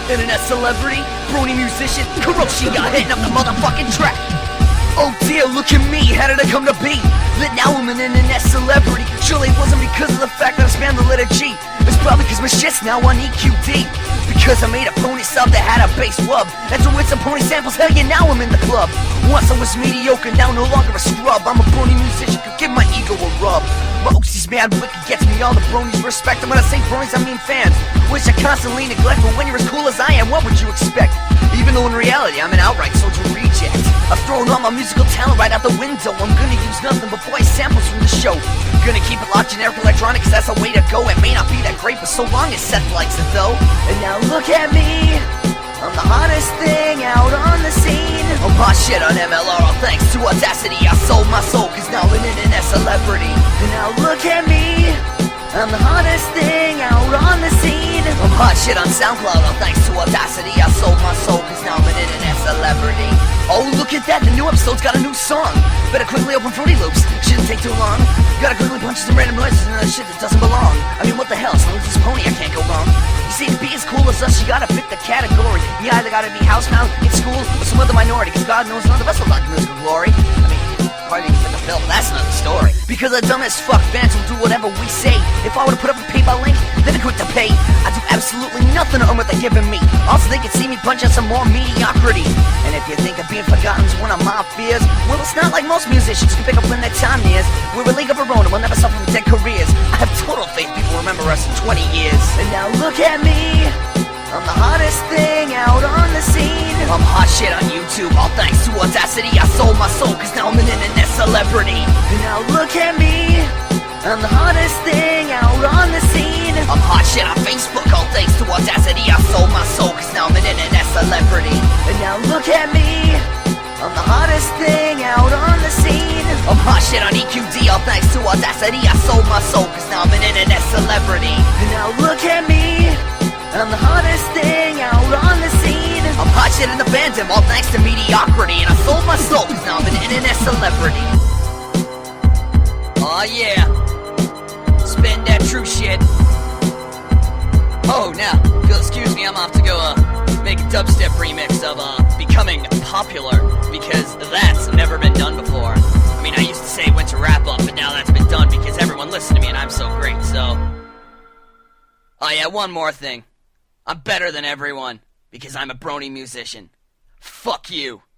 Internet celebrity, brony musician, Kuroshige hitting up the motherfucking track. Oh dear, look at me, how did I come to be? Lit now I'm an internet celebrity. Surely it wasn't because of the fact that I spammed the letter G. It's probably cause my shit's now on EQD. Because I made a pony sub that had a bass wub. That's with some pony samples, hell yeah, now I'm in the club. Once I was mediocre, now no longer a scrub. I'm a brony musician, could give my ego a rub. My OC's mad wicked, gets me all the bronies respect. And when I say bronies, I mean fans, which I constantly neglect. But when you're as cool as I am, what would you expect? Even though in reality, I'm an outright soldier reject. I've thrown all my musical talent right out the window. I'm gonna use nothing but voice samples from the show. Gonna keep it locked generic electronic, cause that's the way to go. It may not be that great, but so long as Seth likes it though. And now look at me, I'm the hottest thing out on the scene. I'm hot shit on MLR, all thanks to Audacity. I sold my soul, cause now I'm an internet celebrity. And now look at me, I'm the hottest thing out on the scene. I'm hot shit on SoundCloud, all thanks to Audacity. I sold my soul, cause now I'm an internet celebrity. Oh, look at that, the new episode's got a new song. Better quickly open Fruity Loops, shouldn't take too long. Gotta quickly punch some random noises and shit that doesn't belong. I mean, what the hell, as long as it's pony, I can't go wrong. You see, to be as cool as us, you gotta fit the category. You either gotta be housebound, in school, or some other minority, cause God knows none of us will like musical glory. I mean, probably even fit the bill, that's another story. Because the dumb as fuck fans will do whatever we say. If I were to put up a PayPal link, they'd be quick to pay. I do absolutely nothing to earn what they're giving me. Also, they can see me punch out some more mediocrity. And if you think of being forgotten's one of my fears, well, it's not like most musicians can pick up when their time nears. We're a league of our own and we'll never suffer from dead careers. I have total faith people remember us in 20 years. And now look at me, I'm the hottest thing out on the scene. I'm hot shit on YouTube, all thanks to Audacity. I sold my soul, cause now I'm an internet celebrity. And now look at me, I'm the hottest thing out on the scene. I'm hot shit on Facebook, all thanks to Audacity. I sold my soul, cause now I'm an internet celebrity. And now look at me, I'm the hottest thing out on the scene. I'm hot shit on EQD, all thanks to Audacity. I sold my soul, cause now I'm an internet celebrity. And now look at me, I'm the hottest thing out on the scene. I'm hot shit in the fandom, all thanks to mediocrity. And I sold my soul, cause now I'm an internet celebrity. Aw yeah, spin that true shit. Oh, now, excuse me, I'm off to go make a dubstep remix of Becoming Popular, because that's never been done before. I mean, I used to say when to wrap up, but now that's been done because everyone listened to me and I'm so great, so... Oh yeah, one more thing. I'm better than everyone, because I'm a brony musician. Fuck you.